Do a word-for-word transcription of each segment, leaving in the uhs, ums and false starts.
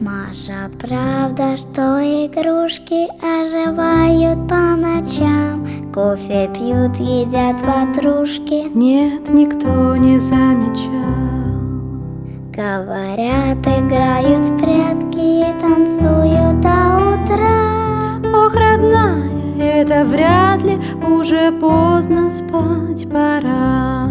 Маша, правда, что игрушки оживают по ночам? Кофе пьют, едят ватрушки? Нет, никто не замечал. Говорят, играют в прятки и танцуют до утра. Ох, родная, это вряд ли, уже поздно, спать пора.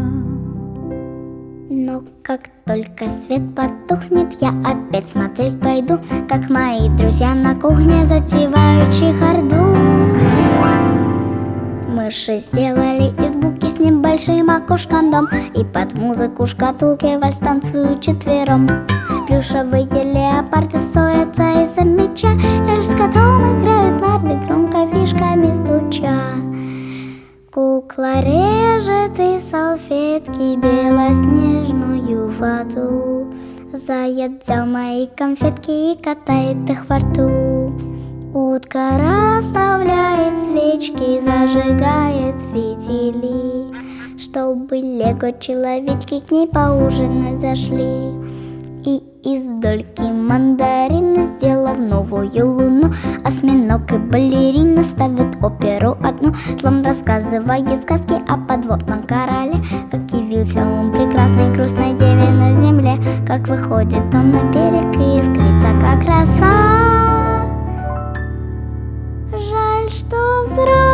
Но как только свет потухнет, я опять смотреть пойду, как мои друзья на кухне затевают чехарду. Мыши сделали из булки с небольшим окошком дом, и под музыку шкатулки вальс танцуют четвером. Плюшевые леопарды ссорятся из-за мяча, Эш с котом играют нарды, громко фишками стуча. Кукла режет из салфетки белоснежную воду. Заяц взял мои конфетки и катает их во рту. Утка расставляет свечки, зажигает фитили, чтобы лего-человечки к ней поужинать зашли. И из дольки мандарины, сделав новую луну, осьминог и балерина ставят оперу одну, словно рассказывая сказки о подводном корале, как явился он прекрасной грустной деве на земле, как выходит он на берег и искрится, как роса. Жаль, что взрослый